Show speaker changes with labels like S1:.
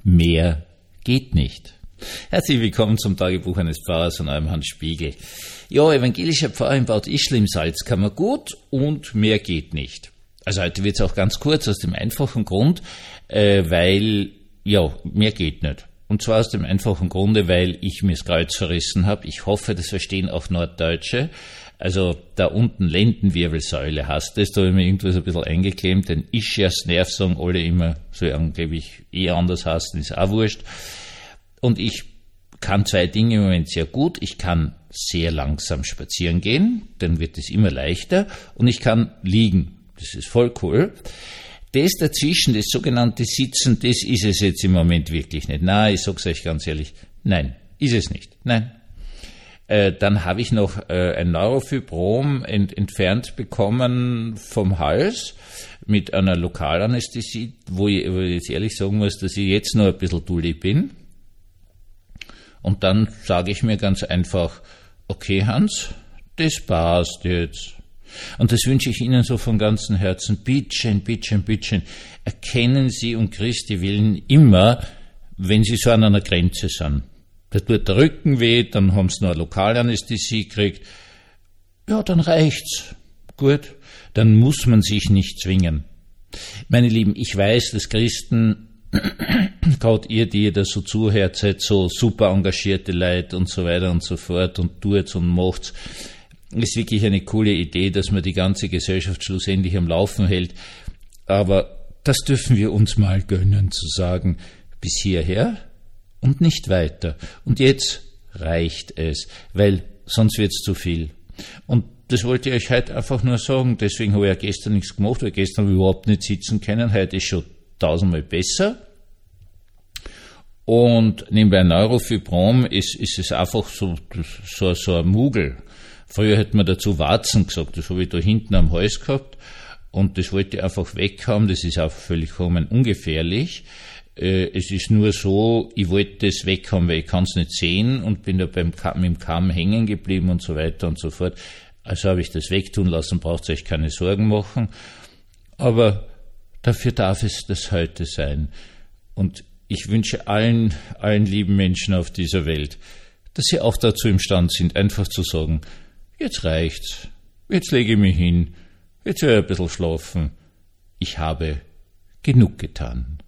S1: Mehr geht nicht. Herzlich willkommen zum Tagebuch eines Pfarrers von eurem Hans Spiegel. Ja, evangelischer Pfarrer in Bad Ischl im Salzkammergut und mehr geht nicht. Also heute wird es auch ganz kurz aus dem einfachen Grund, weil, mehr geht nicht. Und zwar aus dem einfachen Grunde, weil ich mir das Kreuz verrissen habe. Ich hoffe, das verstehen auch Norddeutsche. Also da unten Lendenwirbelsäule heißt das, da habe ich mir irgendwas ein bisschen eingeklemmt, den Ischiasnerv sagen alle immer, so angeblich anders heißen, ist auch wurscht. Und ich kann zwei Dinge im Moment sehr gut. Ich kann sehr langsam spazieren gehen, dann wird es immer leichter, und ich kann liegen. Das ist voll cool. Das dazwischen, das sogenannte Sitzen, das ist es jetzt im Moment wirklich nicht. Nein, ich sag's euch ganz ehrlich, nein, ist es nicht. Nein. Dann habe ich noch ein Neurofibrom entfernt bekommen vom Hals mit einer Lokalanästhesie, wo ich jetzt ehrlich sagen muss, dass ich jetzt noch ein bisschen dulli bin. Und dann sage ich mir ganz einfach, okay Hans, das passt jetzt. Und das wünsche ich Ihnen so von ganzem Herzen. Bittchen, bittchen, bittchen, erkennen Sie um Christi willen immer, wenn Sie so an einer Grenze sind. Da tut der Rücken weh, dann haben Sie noch eine Lokalanästhesie gekriegt. Ja, dann reicht's. Gut, dann muss man sich nicht zwingen. Meine Lieben, ich weiß, dass Christen, gerade ihr, die da so zuhört, seid so super engagierte Leute und so weiter und so fort und tut's und macht's. Ist wirklich eine coole Idee, dass man die ganze Gesellschaft schlussendlich am Laufen hält. Aber das dürfen wir uns mal gönnen, zu sagen, bis hierher und nicht weiter. Und jetzt reicht es, weil sonst wird's zu viel. Und das wollte ich euch heute einfach nur sagen. Deswegen habe ich ja gestern nichts gemacht, weil gestern habe ich überhaupt nicht sitzen können. Heute ist schon 1000-mal besser. Und nebenbei Neurofibrom ist es einfach so ein Mugel. Früher hätte man dazu Warzen gesagt, das habe ich da hinten am Hals gehabt und das wollte ich einfach weg haben, das ist auch völlig ungefährlich. Es ist nur so, ich wollte das weg haben, weil ich kann es nicht sehen und bin da mit dem Kamm hängen geblieben und so weiter und so fort. Also habe ich das wegtun lassen, braucht ihr euch keine Sorgen machen. Aber dafür darf es das heute sein. Und ich wünsche allen lieben Menschen auf dieser Welt, dass sie auch dazu imstande sind, einfach zu sagen, jetzt reicht's, jetzt lege ich mich hin, jetzt will ich ein bisschen schlafen. Ich habe genug getan.